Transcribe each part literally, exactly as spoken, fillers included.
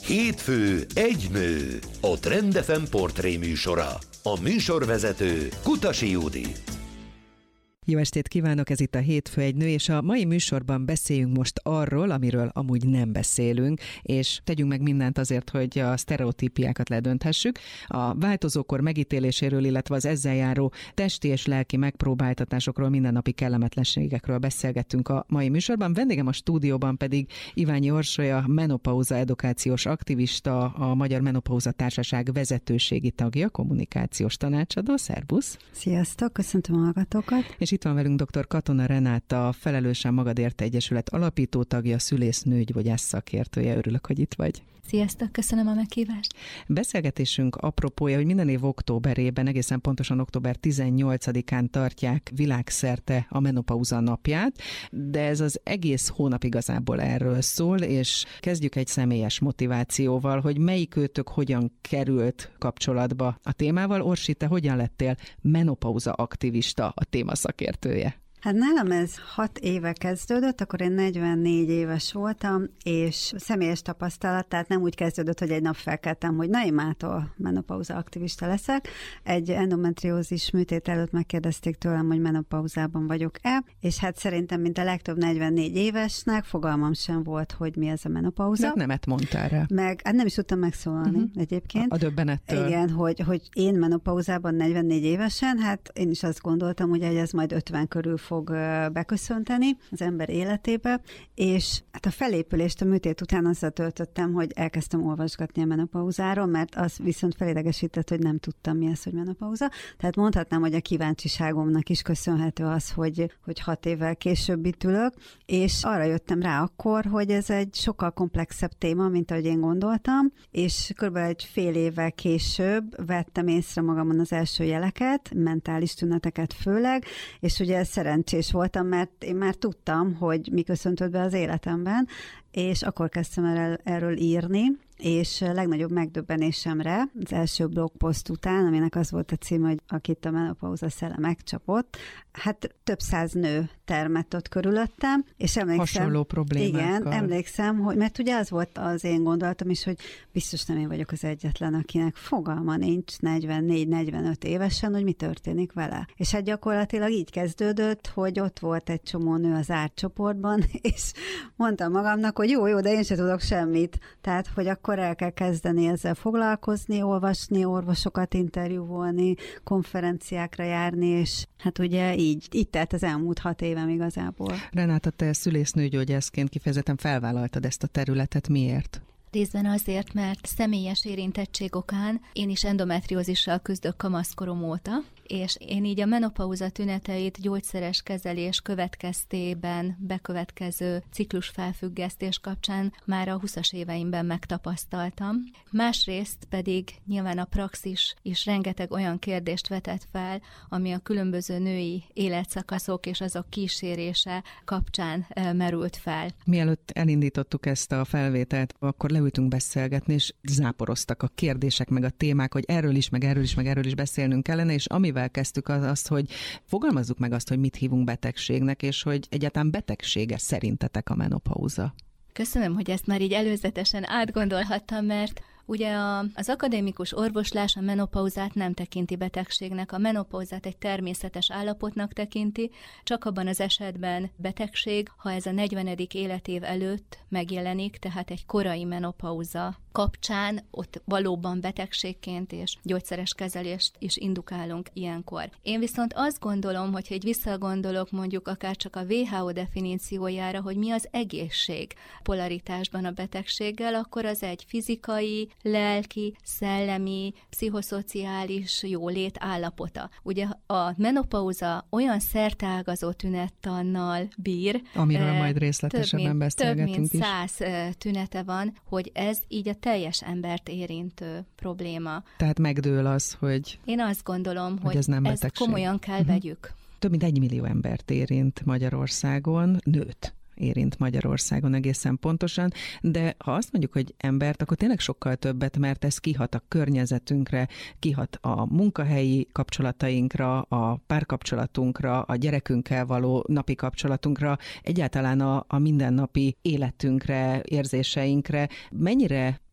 Hétfő egy nő, a Trend ef em portré műsora. A műsorvezető Kutasi Judit. Jó estét kívánok, ez itt a Hétfő egy nő, és a mai műsorban beszéljünk most arról, amiről amúgy nem beszélünk, és tegyünk meg mindent azért, hogy a sztereotípiákat ledönthessük. A változókor megítéléséről, illetve az ezzel járó testi és lelki megpróbáltatásokról, mindennapi kellemetlenségekről beszélgettünk a mai műsorban. Vendégem a stúdióban pedig Iványi Orsolya, menopauza edukációs aktivista, a Magyar Menopauza Társaság vezetőségi tagja, kommunikációs tanácsadó. Szervusz! Sziasztok, köszöntöm a hallgatókat! És itt van velünk dr. Katona Renáta, Felelősen Magadért Egyesület alapító tagja, szülésznőgyógyász szakértője. Örülök, hogy itt vagy. Sziasztok, köszönöm a meghívást. Beszélgetésünk apropója, hogy minden év októberében, egészen pontosan október tizennyolcadikán tartják világszerte a menopauza napját, de ez az egész hónap igazából erről szól, és kezdjük egy személyes motivációval, hogy melyikőtök hogyan került kapcsolatba a témával. Orsi, te hogyan lettél menopauza aktivista, a téma szakértője? Hát nálam ez hat éve kezdődött, akkor én negyvennégy éves voltam, és személyes tapasztalat, tehát nem úgy kezdődött, hogy egy nap felkeltem, hogy na én mától menopauza aktivista leszek. Egy endometriózis műtét előtt megkérdezték tőlem, hogy menopauzában vagyok-e, és hát szerintem, mint a legtöbb negyvennégy évesnek, fogalmam sem volt, hogy mi ez a menopauza. Meg nemet mondtál rá. Meg, hát nem is tudtam megszólalni uh-huh. egyébként. A döbbenettől. Igen, hogy, hogy én menopauzában negyvennégy évesen, hát én is azt gondoltam, ugye, hogy ez majd ötven körül fog fog beköszönteni az ember életébe, és hát a felépülést a műtét után azzal töltöttem, hogy elkezdtem olvasgatni a menopauzáról, mert az viszont felidegesített, hogy nem tudtam, mi az, hogy menopauza. Tehát mondhatnám, hogy a kíváncsiságomnak is köszönhető az, hogy, hogy hat évvel később itt ülök, és arra jöttem rá akkor, hogy ez egy sokkal komplexebb téma, mint ahogy én gondoltam, és körülbelül egy fél évvel később vettem észre magamon az első jeleket, mentális tüneteket főleg, és ugye szerencsés voltam, mert én már tudtam, hogy mi köszöntött be az életemben, és akkor kezdtem el, erről írni, és legnagyobb megdöbbenésemre az első blogpost után, aminek az volt a címe, hogy akit a menopauza szele megcsapott, hát több száz nő termett ott körülöttem, és emlékszem... Hasonló problémákkal. Igen, emlékszem, hogy, mert ugye az volt az én gondolatom is, hogy biztos nem én vagyok az egyetlen, akinek fogalma nincs negyvennégy negyvenöt évesen, hogy mi történik vele. És hát gyakorlatilag így kezdődött, hogy ott volt egy csomó nő az árcsoportban, és mondtam magamnak, hogy jó, jó, de én sem tudok semmit. Tehát, hogy akkor el kell kezdeni ezzel foglalkozni, olvasni, orvosokat interjúvolni, konferenciákra járni, és hát ugye így, így telt az elmúlt hat évem igazából. Renáta, te szülésznőgyógyászként kifejezetten felvállaltad ezt a területet. Miért? Részben azért, mert személyes érintettség okán én is endometriózissal küzdök kamaszkorom óta, és én így a menopauza tüneteit gyógyszeres kezelés következtében bekövetkező ciklusfelfüggesztés kapcsán már a huszas éveimben megtapasztaltam. Másrészt pedig nyilván a praxis is rengeteg olyan kérdést vetett fel, ami a különböző női életszakaszok és azok kísérése kapcsán e, merült fel. Mielőtt elindítottuk ezt a felvételt, akkor leültünk beszélgetni, és záporoztak a kérdések, meg a témák, hogy erről is, meg erről is, meg erről is beszélnünk kellene, és amivel kezdtük az azt, hogy fogalmazzuk meg azt, hogy mit hívunk betegségnek, és hogy egyáltalán betegsége szerintetek a menopauza. Köszönöm, hogy ezt már így előzetesen átgondolhattam, mert ugye a, az akadémikus orvoslás a menopauzát nem tekinti betegségnek, a menopauzát egy természetes állapotnak tekinti, csak abban az esetben betegség, ha ez a negyvenedik életév előtt megjelenik, tehát egy korai menopauza kapcsán ott valóban betegségként és gyógyszeres kezelést is indukálunk ilyenkor. Én viszont azt gondolom, hogy egy visszagondolok mondjuk akár csak a dupla vé há ó definíciójára, hogy mi az egészség polaritásban a betegséggel, akkor az egy fizikai, lelki, szellemi, pszichoszociális jólét állapota. Ugye a menopauza olyan szerteágazó tünettannal bír, amiről eh, majd részletesebben több, beszélgetünk több mint is. száz tünete van, hogy ez így a teljes embert érintő probléma. Tehát megdől az, hogy én azt gondolom, hogy, hogy ez nem ezt betegség. Komolyan kell uh-huh. vegyük. Több mint egy millió embert érint Magyarországon, nőt érint Magyarországon egészen pontosan, de ha azt mondjuk, hogy embert, akkor tényleg sokkal többet, mert ez kihat a környezetünkre, kihat a munkahelyi kapcsolatainkra, a párkapcsolatunkra, a gyerekünkkel való napi kapcsolatunkra, egyáltalán a, a mindennapi életünkre, érzéseinkre. Mennyire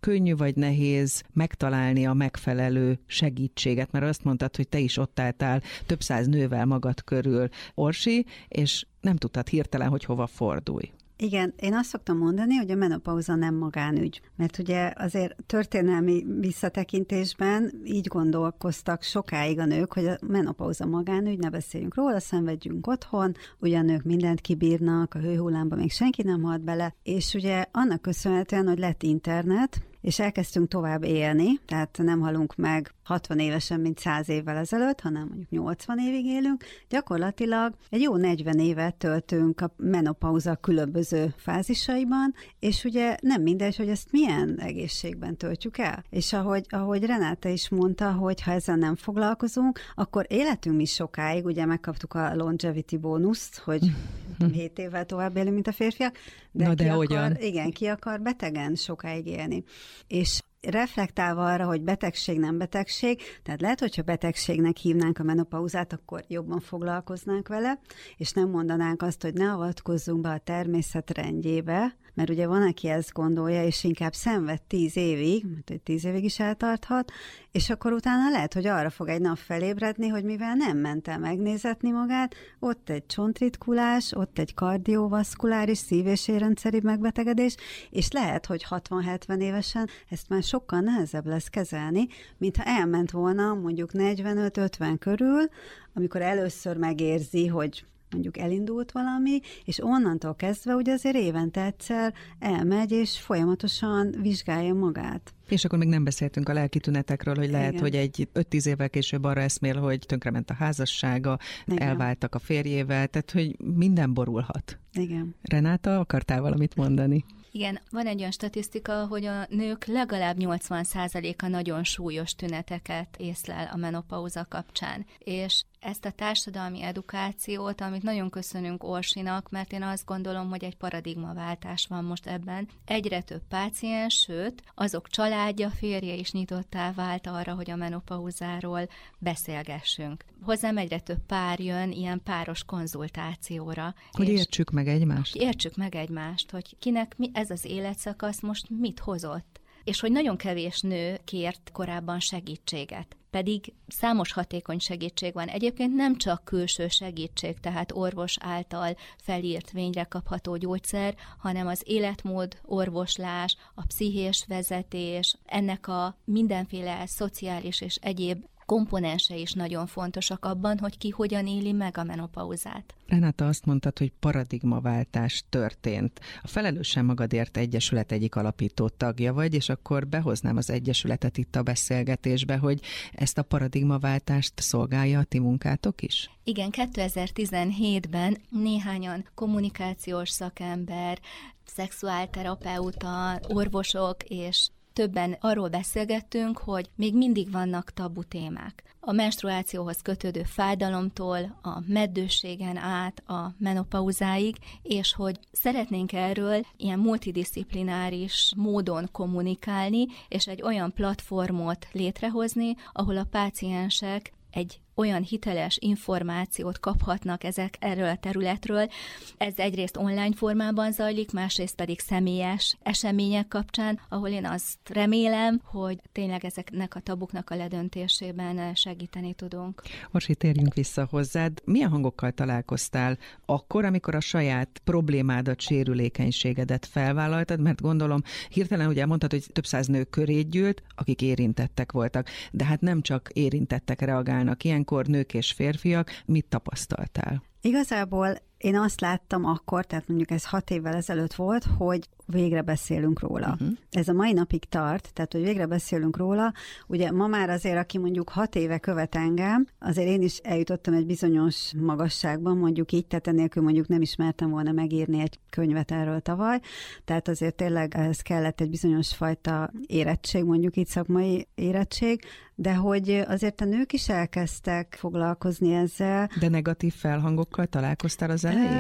könnyű vagy nehéz megtalálni a megfelelő segítséget, mert azt mondtad, hogy te is ott álltál több száz nővel magad körül, Orsi, és nem tudtad hirtelen, hogy hova fordulj. Igen, én azt szoktam mondani, hogy a menopauza nem magánügy, mert ugye azért történelmi visszatekintésben így gondolkoztak sokáig a nők, hogy a menopauza magánügy, ne beszéljünk róla, szenvedjünk otthon, ugye a nők mindent kibírnak, a hőhullámba még senki nem halt bele, és ugye annak köszönhetően, hogy lett internet, és elkezdtünk tovább élni, tehát nem halunk meg hatvan évesen, mint száz évvel ezelőtt, hanem mondjuk nyolcvan évig élünk. Gyakorlatilag egy jó negyven évet töltünk a menopauza különböző fázisaiban, és ugye nem mindegy, hogy ezt milyen egészségben töltjük el. És ahogy, ahogy Renáta is mondta, hogy ha ezzel nem foglalkozunk, akkor életünk is sokáig, ugye megkaptuk a longevity bónuszt, hogy hét évvel tovább élünk, mint a férfiak, de, Na de ki akar, hogyan? igen, ki akar betegen sokáig élni. És reflektálva arra, hogy betegség nem betegség, tehát lehet, hogyha betegségnek hívnánk a menopauzát, akkor jobban foglalkoznánk vele, és nem mondanánk azt, hogy ne avatkozzunk be a természet rendjébe, mert ugye van, aki ezt gondolja, és inkább szenved tíz évig, mert hogy tíz évig is eltarthat, és akkor utána lehet, hogy arra fog egy nap felébredni, hogy mivel nem ment el megnézetni magát, ott egy csontritkulás, ott egy kardiovaszkuláris szív- és érrendszeri megbetegedés, és lehet, hogy hatvan-hetven évesen ezt már sokkal nehezebb lesz kezelni, mintha elment volna mondjuk negyvenöt-ötven körül, amikor először megérzi, hogy mondjuk elindult valami, és onnantól kezdve ugye azért évente egyszer elmegy, és folyamatosan vizsgálja magát. És akkor még nem beszéltünk a lelki tünetekről, hogy lehet, igen, hogy egy öt-tíz évvel később arra eszmél, hogy tönkrement a házassága, igen, elváltak a férjével, tehát hogy minden borulhat. Igen. Renáta, akartál valamit mondani? Igen, van egy olyan statisztika, hogy a nők legalább nyolcvan százaléka nagyon súlyos tüneteket észlel a menopauza kapcsán. És ezt a társadalmi edukációt, amit nagyon köszönünk Orsinak, mert én azt gondolom, hogy egy paradigmaváltás van most ebben. Egyre több páciens, sőt, azok családja, férje is nyitottá vált arra, hogy a menopauzáról beszélgessünk. Hozzám egyre több pár jön ilyen páros konzultációra. Hogy értsük meg egymást. Értsük meg egymást, hogy kinek mi ez az életszakasz most mit hozott. És hogy nagyon kevés nő kért korábban segítséget. Pedig számos hatékony segítség van. Egyébként nem csak külső segítség, tehát orvos által felírt vényre kapható gyógyszer, hanem az életmód orvoslás, a pszichés vezetés, ennek a mindenféle szociális és egyéb komponense is nagyon fontosak abban, hogy ki hogyan éli meg a menopauzát. Renáta, azt mondtad, hogy paradigmaváltás történt. A Felelősen Magadért Egyesület egyik alapító tagja vagy, és akkor behoznám az Egyesületet itt a beszélgetésbe, hogy ezt a paradigmaváltást szolgálja a ti munkátok is? Igen, kétezer-tizenhétben néhányan kommunikációs szakember, szexuálterapeuta, orvosok és többen arról beszélgettünk, hogy még mindig vannak tabu témák. A menstruációhoz kötődő fájdalomtól, a meddőségen át a menopauzáig, és hogy szeretnénk erről ilyen multidisziplináris módon kommunikálni, és egy olyan platformot létrehozni, ahol a páciensek egy olyan hiteles információt kaphatnak ezek erről a területről. Ez egyrészt online formában zajlik, másrészt pedig személyes események kapcsán, ahol én azt remélem, hogy tényleg ezeknek a tabuknak a ledöntésében segíteni tudunk. Orsi, térjünk vissza hozzád. Milyen hangokkal találkoztál akkor, amikor a saját problémádat, sérülékenységedet felvállaltad? Mert gondolom, hirtelen ugye mondtad, hogy több száz nő köré gyűlt, akik érintettek voltak. De hát nem csak érintettek reagálnak ilyenkor, nők és férfiak. Mit tapasztaltál? Igazából én azt láttam akkor, tehát mondjuk ez hat évvel ezelőtt volt, hogy végre beszélünk róla. Uh-huh. Ez a mai napig tart, tehát hogy végre beszélünk róla. Ugye ma már azért, aki mondjuk hat éve követ engem, azért én is eljutottam egy bizonyos magasságban, mondjuk így, tehát enélkül mondjuk nem ismertem volna megírni egy könyvet erről tavaly. Tehát azért tényleg ez kellett egy bizonyos fajta érettség, mondjuk így szakmai érettség, de hogy azért a nők is elkezdtek foglalkozni ezzel. De negatív felhangokkal találkoztál az elején?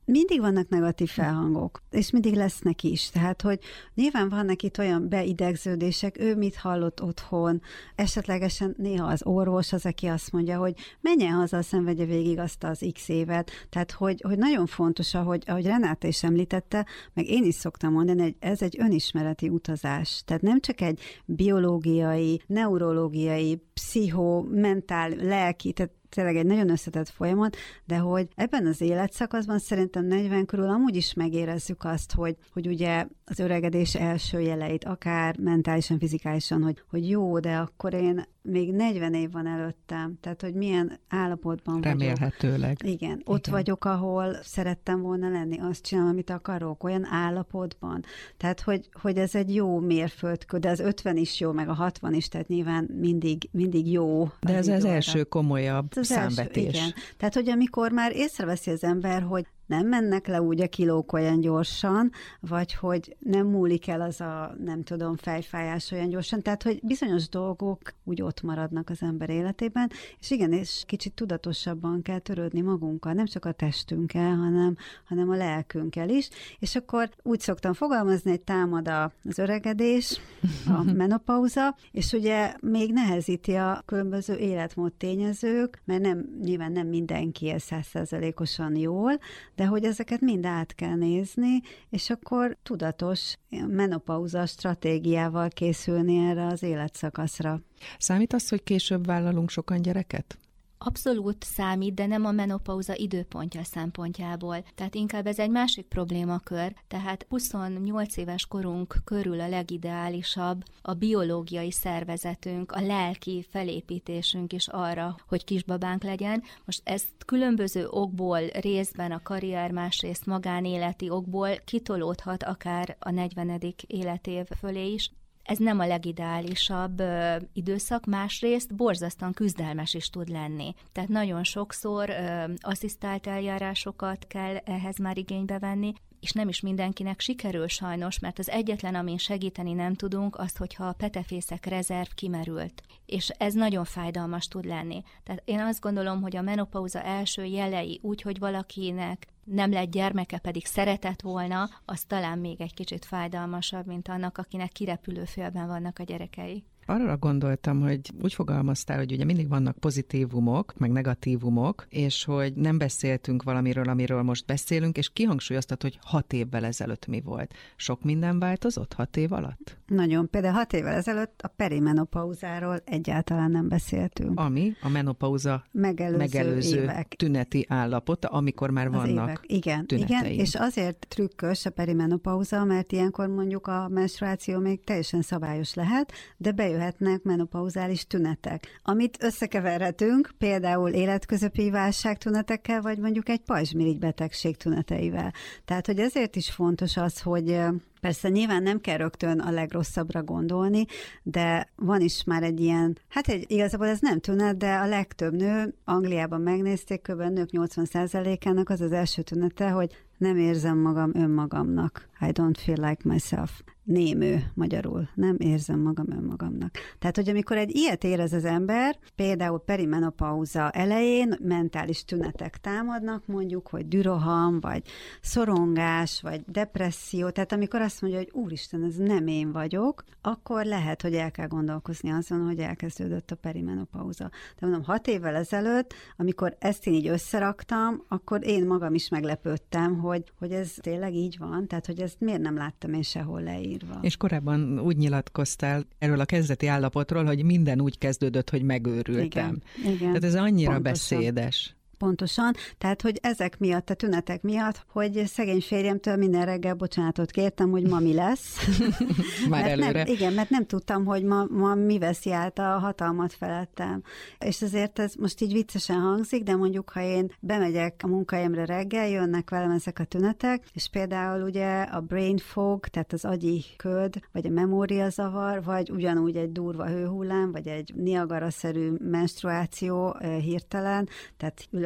mindig vannak negatív felhangok, és mindig lesznek is. Tehát, hogy nyilván vannak itt olyan beidegződések, ő mit hallott otthon, esetlegesen néha az orvos az, aki azt mondja, hogy menjen haza, szenvedje végig azt az x évet. Tehát, hogy, hogy nagyon fontos, ahogy, ahogy Renáta is említette, meg én is szoktam mondani, hogy ez egy önismereti utazás. Tehát nem csak egy biológiai, neurológiai, pszicho, mentál, lelki, tehát tényleg egy nagyon összetett folyamat, de hogy ebben az életszakaszban szerintem negyven körül amúgy is megérezzük azt, hogy, hogy ugye az öregedés első jeleit, akár mentálisan, fizikálisan, hogy, hogy jó, de akkor én még negyven év van előttem, tehát hogy milyen állapotban vagyok. Remélhetőleg. Igen, ott Igen. vagyok, ahol szerettem volna lenni, azt csinálom, amit akarok, olyan állapotban. Tehát, hogy, hogy ez egy jó mérföldkő, de az ötven is jó, meg a hatvan is, tehát nyilván mindig, mindig jó. De ez az első komolyabb az számvetés. Első, igen. Tehát, hogy amikor már észreveszi az ember, hogy nem mennek le úgy a kilók olyan gyorsan, vagy hogy nem múlik el az a, nem tudom, fejfájás olyan gyorsan, tehát, hogy bizonyos dolgok úgy ott maradnak az ember életében, és igen, és kicsit tudatosabban kell törődni magunkkal, nem csak a testünkkel, hanem, hanem a lelkünkkel is, és akkor úgy szoktam fogalmazni, hogy támad az öregedés, a menopauza, és ugye még nehezíti a különböző életmód tényezők, mert nem, nyilván nem mindenki él száz százalékosan jól, de hogy ezeket mind át kell nézni, és akkor tudatos menopauza stratégiával készülni erre az életszakaszra. Számít az, hogy később vállalunk sokan gyereket? Abszolút számít, de nem a menopauza időpontja szempontjából. Tehát inkább ez egy másik problémakör. Tehát huszonnyolc éves korunk körül a legideálisabb a biológiai szervezetünk, a lelki felépítésünk is arra, hogy kisbabánk legyen. Most ezt különböző okból, részben a karrier, másrészt magánéleti okból kitolódhat akár a negyvenedik életév fölé is. Ez nem a legideálisabb ö, időszak, másrészt borzasztóan küzdelmes is tud lenni. Tehát nagyon sokszor ö, asszisztált eljárásokat kell ehhez már igénybe venni, és nem is mindenkinek sikerül sajnos, mert az egyetlen, amin segíteni nem tudunk, az, hogyha a petefészek rezerv kimerült. És ez nagyon fájdalmas tud lenni. Tehát én azt gondolom, hogy a menopauza első jelei, úgy, hogy valakinek nem lett gyermeke, pedig szeretett volna, az talán még egy kicsit fájdalmasabb, mint annak, akinek kirepülő félben vannak a gyerekei. Arra gondoltam, hogy úgy fogalmaztál, hogy ugye mindig vannak pozitívumok, meg negatívumok, és hogy nem beszéltünk valamiről, amiről most beszélünk, és kihangsúlyoztat, hogy hat évvel ezelőtt mi volt. Sok minden változott hat év alatt? Nagyon. Például hat évvel ezelőtt a perimenopauzáról egyáltalán nem beszéltünk. Ami a menopauza megelőző, megelőző évek. tüneti állapota, amikor már Az vannak évek. Igen, tüneteink. igen, és azért trükkös a perimenopauza, mert ilyenkor mondjuk a menstruáció még teljesen szabályos lehet, de bejöhetnek menopauzális tünetek, amit összekeverhetünk például életközepi válság tünetekkel, vagy mondjuk egy pajzsmirigy betegség tüneteivel. Tehát, hogy ezért is fontos az, hogy persze nyilván nem kell rögtön a legrosszabbra gondolni, de van is már egy ilyen, hát egy, igazából ez nem tünet, de a legtöbb nő, Angliában megnézték, kb. Nők nyolcvan százalékának az az első tünete, hogy nem érzem magam önmagamnak. I don't feel like myself. Némő magyarul. Nem érzem magam önmagamnak. Tehát, hogy amikor egy ilyet érez az ember, például perimenopauza elején mentális tünetek támadnak, mondjuk, hogy düroham, vagy szorongás, vagy depresszió, tehát amikor azt mondja, hogy úristen, ez nem én vagyok, akkor lehet, hogy el kell gondolkozni azon, hogy elkezdődött a perimenopauza. De mondom, hat évvel ezelőtt, amikor ezt én így összeraktam, akkor én magam is meglepődtem, hogy, hogy ez tényleg így van, tehát, hogy ezt miért nem láttam én sehol leírva. És korábban úgy nyilatkoztál erről a kezdeti állapotról, hogy minden úgy kezdődött, hogy megőrültem. Igen, igen. Tehát ez annyira Pontosan. beszédes. Pontosan, tehát, hogy ezek miatt, a tünetek miatt, hogy szegény férjemtől minden reggel bocsánatot kértem, hogy ma mi lesz. Már mert előre. Nem, igen, mert nem tudtam, hogy ma, ma mi veszi át a hatalmat felettem. És azért ez most így viccesen hangzik, de mondjuk, ha én bemegyek a munkahelyemre reggel, jönnek velem ezek a tünetek, és például ugye a brain fog, tehát az agyi köd, vagy a memóriazavar, vagy ugyanúgy egy durva hőhullám, vagy egy Niagara-szerű menstruáció hirtelen, tehát ülök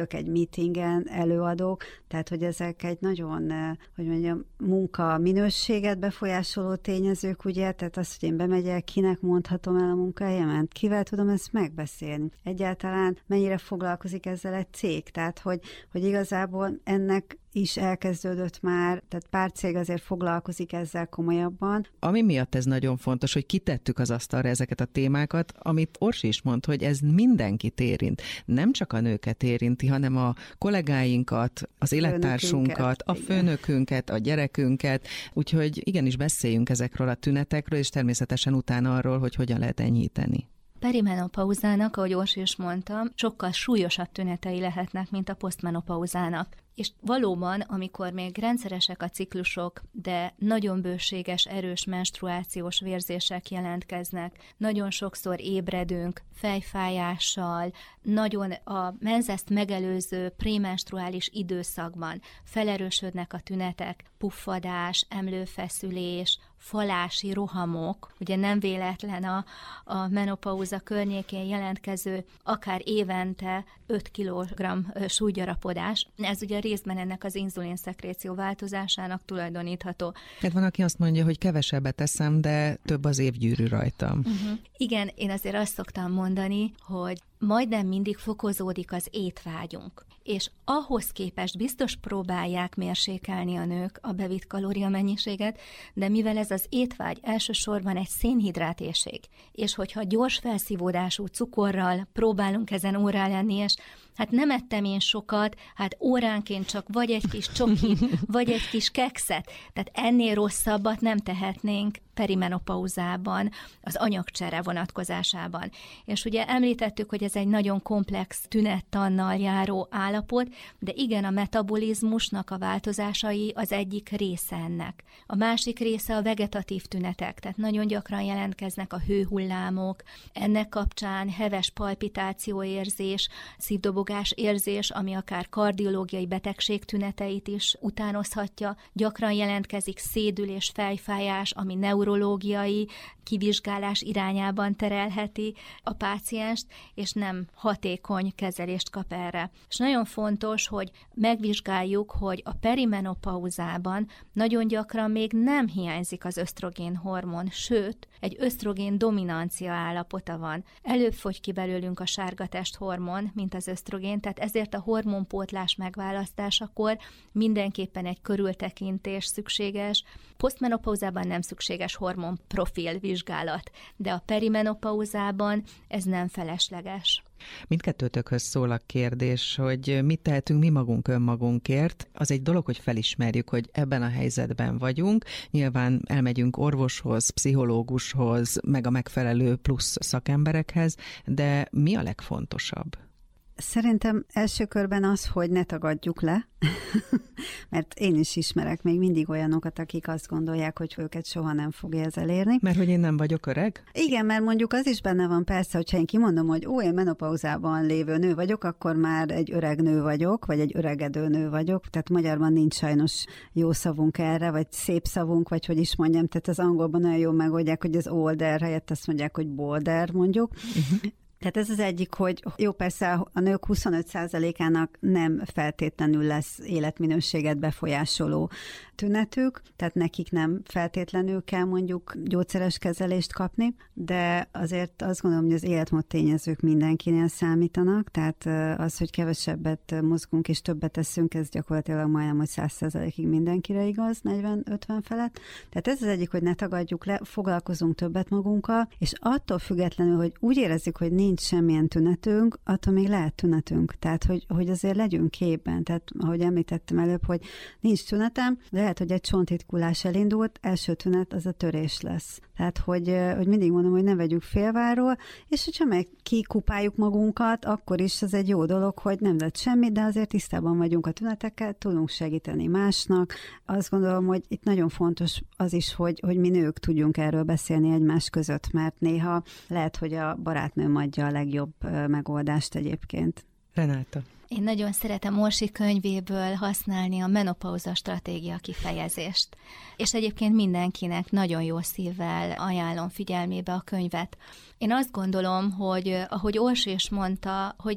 szülők egy meetingen, előadók, tehát hogy ezek egy nagyon, hogy mondjam, munka minőséget befolyásoló tényezők, ugye, tehát az, hogy én bemegyek, kinek mondhatom el a munkahelyemet, kivel tudom ezt megbeszélni. Egyáltalán mennyire foglalkozik ezzel egy cég, tehát hogy, hogy igazából ennek is elkezdődött már, tehát pár cég azért foglalkozik ezzel komolyabban. Ami miatt ez nagyon fontos, hogy kitettük az asztalra ezeket a témákat, amit Orsi is mond, hogy ez mindenkit érint. Nem csak a nőket érinti, hanem a kollégáinkat, az élettársunkat, a főnökünket, a gyerekünket, úgyhogy igenis beszéljünk ezekről a tünetekről, és természetesen utána arról, hogy hogyan lehet enyhíteni. Perimenopauzának, ahogy Orsi is mondta, sokkal súlyosabb tünetei lehetnek, mint a posztmenopauzának. És valóban, amikor még rendszeresek a ciklusok, de nagyon bőséges, erős menstruációs vérzések jelentkeznek, nagyon sokszor ébredünk, fejfájással, nagyon a menzeszt megelőző prémenstruális időszakban felerősödnek a tünetek, puffadás, emlőfeszülés, falási rohamok, ugye nem véletlen a, a menopauza környékén jelentkező akár évente öt kilogramm súlygyarapodás. Ez ugye részben ennek az inzulinszekréció változásának tulajdonítható. Hát van, aki azt mondja, hogy kevesebbet eszem, de több az évgyűrű rajtam. Uh-huh. Igen, én azért azt szoktam mondani, hogy majdnem mindig fokozódik az étvágyunk. És ahhoz képest biztos próbálják mérsékelni a nők a bevitt kalóriamennyiséget, de mivel ez az étvágy elsősorban egy szénhidrátérség, és hogyha gyors felszívódású cukorral próbálunk ezen órá lenni, és hát nem ettem én sokat, hát óránként csak vagy egy kis csokit, vagy egy kis kekszet, tehát ennél rosszabbat nem tehetnénk perimenopauzában, az anyagcsere vonatkozásában. És ugye említettük, hogy ez egy nagyon komplex tünettannal járó állapot, de igen, a metabolizmusnak a változásai az egyik része ennek. A másik része a vegetatív tünetek, tehát nagyon gyakran jelentkeznek a hőhullámok, ennek kapcsán heves palpitációérzés, szívdobogás érzés, ami akár kardiológiai betegség tüneteit is utánozhatja. Gyakran jelentkezik szédülés, fejfájás, ami neurológiai kivizsgálás irányában terelheti a pácienst, és nem hatékony kezelést kap erre. És nagyon fontos, hogy megvizsgáljuk, hogy a perimenopauzában nagyon gyakran még nem hiányzik az ösztrogén hormon, sőt, egy ösztrogén dominancia állapota van. Előbb fogy ki belőlünk a sárga testhormon, mint az ösztrogén, tehát ezért a hormonpótlás megválasztásakor mindenképpen egy körültekintés szükséges. Posztmenopauzában nem szükséges hormonprofil vizsgálat, de a perimenopauzában ez nem felesleges. Mindkettőtökhöz szól a kérdés, hogy mit tehetünk mi magunk önmagunkért. Az egy dolog, hogy felismerjük, hogy ebben a helyzetben vagyunk. Nyilván elmegyünk orvoshoz, pszichológushoz, meg a megfelelő plusz szakemberekhez, de mi a legfontosabb? Szerintem első körben az, hogy ne tagadjuk le, mert én is ismerek még mindig olyanokat, akik azt gondolják, hogy őket soha nem fogja ez elérni. Mert hogy én nem vagyok öreg? Igen, mert mondjuk az is benne van persze, hogyha én kimondom, hogy ó, én menopauzában lévő nő vagyok, akkor már egy öreg nő vagyok, vagy egy öregedő nő vagyok, tehát magyarban nincs sajnos jó szavunk erre, vagy szép szavunk, vagy hogy is mondjam, tehát az angolban nagyon jól megoldják, hogy az older helyett azt mondják, hogy bolder mondjuk. Uh-huh. Tehát ez az egyik, hogy jó, persze a nők huszonöt százalékának nem feltétlenül lesz életminőséget befolyásoló tünetük, tehát nekik nem feltétlenül kell mondjuk gyógyszeres kezelést kapni, de azért azt gondolom, hogy az életmód tényezők mindenkinél számítanak, tehát az, hogy kevesebbet mozgunk és többet teszünk, ez gyakorlatilag majdnem, hogy száz százalékig mindenkire igaz, negyven-ötven felett. Tehát ez az egyik, hogy ne tagadjuk le, foglalkozunk többet magunkkal, és attól függetlenül, hogy úgy érezzük, hogy nincs semmilyen tünetünk, attól még lehet tünetünk. Tehát, hogy, hogy azért legyünk képben. Tehát, ahogy említettem előbb, hogy nincs tünetem, de lehet, hogy egy csontritkulás elindult, első tünet az a törés lesz. Tehát, hogy, hogy mindig mondom, hogy ne vegyük félváról, és hogyha meg kikupáljuk magunkat, akkor is az egy jó dolog, hogy nem lett semmi, de azért tisztában vagyunk a tünetekkel, tudunk segíteni másnak. Azt gondolom, hogy itt nagyon fontos az is, hogy, hogy mi nők tudjunk erről beszélni egymás között, mert néha lehet, hogy a barátnőm adja a legjobb megoldást egyébként. Renáta. Én nagyon szeretem Orsi könyvéből használni a menopauza stratégia kifejezést. És egyébként mindenkinek nagyon jó szívvel ajánlom figyelmébe a könyvet. Én azt gondolom, hogy ahogy Orsi is mondta, hogy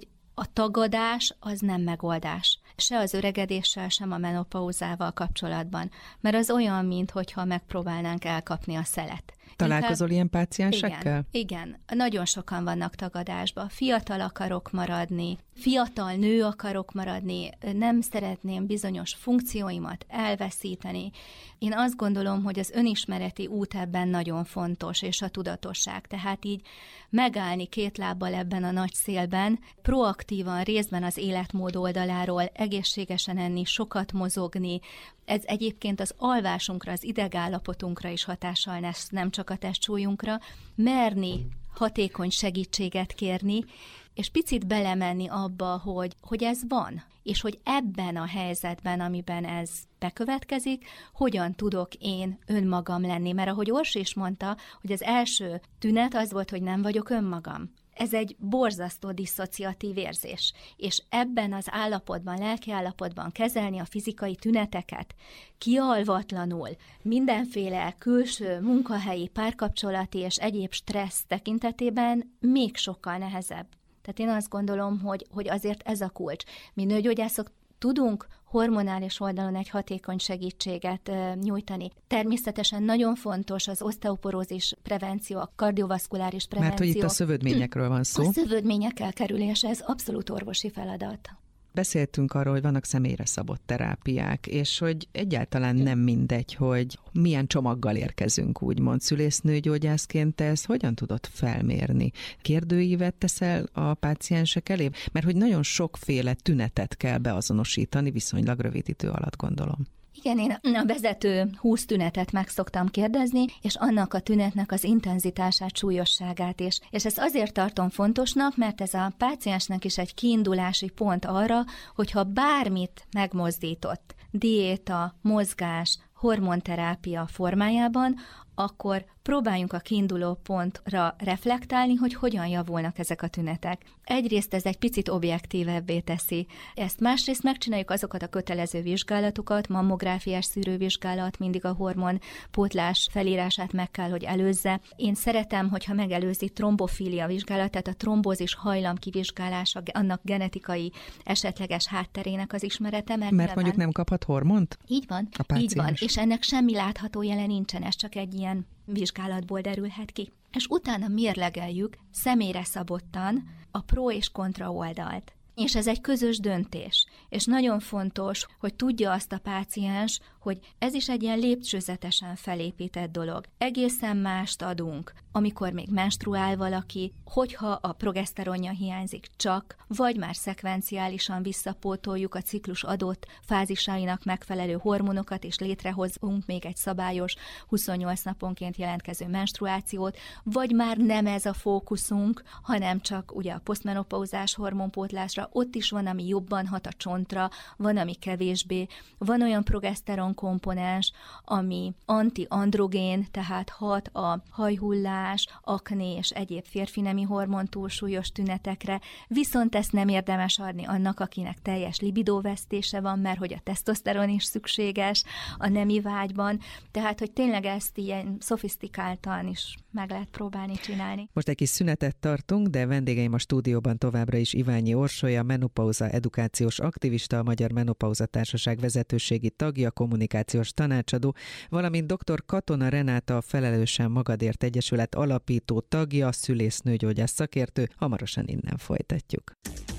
a tagadás az nem megoldás. Se az öregedéssel, sem a menopauzával kapcsolatban. Mert az olyan, minthogyha megpróbálnánk elkapni a szelet. Találkozol Inkább... ilyen páciensekkel? Igen, igen. Nagyon sokan vannak tagadásban. Fiatal akarok maradni, fiatal nő akarok maradni, nem szeretném bizonyos funkcióimat elveszíteni. Én azt gondolom, hogy az önismereti út ebben nagyon fontos, és a tudatosság. Tehát így megállni két lábbal ebben a nagy szélben, proaktívan részben az életmód oldaláról, egészségesen enni, sokat mozogni. Ez egyébként az alvásunkra, az idegállapotunkra is hatással lesz, nem csak a testsúlyunkra. Merni hatékony segítséget kérni, és picit belemenni abba, hogy, hogy ez van, és hogy ebben a helyzetben, amiben ez bekövetkezik, hogyan tudok én önmagam lenni. Mert ahogy Orsi is mondta, hogy az első tünet az volt, hogy nem vagyok önmagam. Ez egy borzasztó disszociatív érzés, és ebben az állapotban, lelki állapotban kezelni a fizikai tüneteket, kialvatlanul, mindenféle külső, munkahelyi, párkapcsolati és egyéb stressz tekintetében még sokkal nehezebb. Tehát én azt gondolom, hogy, hogy azért ez a kulcs. Mi nőgyógyászok tudunk hormonális oldalon egy hatékony segítséget uh, nyújtani. Természetesen nagyon fontos az oszteoporózis prevenció, a kardiovaszkuláris prevenció. Mert hogy itt a szövődményekről van szó. A szövődmények elkerülése, ez abszolút orvosi feladat. Beszéltünk arról, hogy vannak személyre szabott terápiák, és hogy egyáltalán nem mindegy, hogy milyen csomaggal érkezünk, úgymond szülésznőgyógyászként. Te ezt hogyan tudod felmérni? Kérdőívet teszel a páciensek elé? Mert hogy nagyon sokféle tünetet kell beazonosítani viszonylag rövid idő alatt, gondolom. Igen, én a vezető húsz tünetet meg szoktam kérdezni, és annak a tünetnek az intenzitását, súlyosságát is. És ezt azért tartom fontosnak, mert ez a páciensnek is egy kiindulási pont arra, hogyha bármit megmozdított, diéta, mozgás, hormonterápia formájában, akkor próbáljunk a kiinduló pontra reflektálni, hogy hogyan javulnak ezek a tünetek. Egyrészt ez egy picit objektívebbé teszi ezt, másrészt megcsináljuk azokat a kötelező vizsgálatokat, mammográfiás szűrővizsgálat, mindig a hormonpótlás felírását meg kell, hogy előzze. Én szeretem, hogyha megelőzi trombofília vizsgálat, tehát a trombózis hajlam kivizsgálása, annak genetikai esetleges hátterének az ismerete. Mert, mert mondjuk nem kaphat hormont? Így van, így van, és ennek semmi látható jele nincsen, ez csak egy ilyen vizsgálatból derülhet ki. És utána mérlegeljük személyre szabottan a pro és kontra oldalt. És ez egy közös döntés. És nagyon fontos, hogy tudja azt a páciens, hogy ez is egy ilyen lépcsőzetesen felépített dolog. Egészen mást adunk, amikor még menstruál valaki, hogyha a progeszteronja hiányzik csak, vagy már szekvenciálisan visszapótoljuk a ciklus adott fázisainak megfelelő hormonokat, és létrehozunk még egy szabályos huszonnyolc naponként jelentkező menstruációt, vagy már nem ez a fókuszunk, hanem csak ugye a posztmenopauzás hormonpótlásra, ott is van, ami jobban hat a csontra, van, ami kevésbé, van olyan progeszteron komponens, ami antiandrogén, tehát hat a hajhullás, akné és egyéb férfi nemi hormon túlsúlyos tünetekre, viszont ezt nem érdemes adni annak, akinek teljes libidóvesztése van, mert hogy a tesztoszteron is szükséges a nemi vágyban, tehát hogy tényleg ezt ilyen szofisztikáltan is meg lehet próbálni csinálni. Most egy kis szünetet tartunk, de vendégeim a stúdióban továbbra is Iványi Orsolya, menopauza edukációs aktivista, a Magyar Menopauza Társaság vezetőségi tagja, kommunikációs tanácsadó, valamint dr. Katona Renáta, a Felelősen Magadért Egyesület alapító tagja, szülésznőgyógyász szakértő. Hamarosan innen folytatjuk.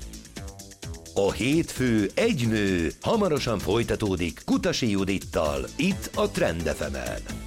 A hétfő egy nő hamarosan folytatódik Kutasi Judittal, itt a Trend ef emen.